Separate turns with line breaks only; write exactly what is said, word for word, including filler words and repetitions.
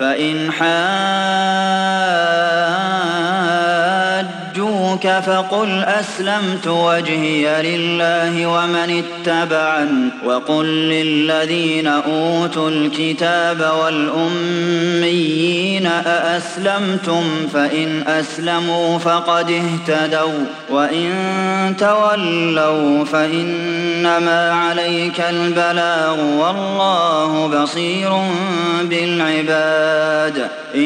فإن حاجوك فقل أسلمت وجهي لله ومن اتبعن وقل للذين أوتوا الكتاب والأميين أأسلمتم فإن أسلموا فقد اهتدوا وإن تولوا فإنما عليك البلاغ والله بصير بالعباد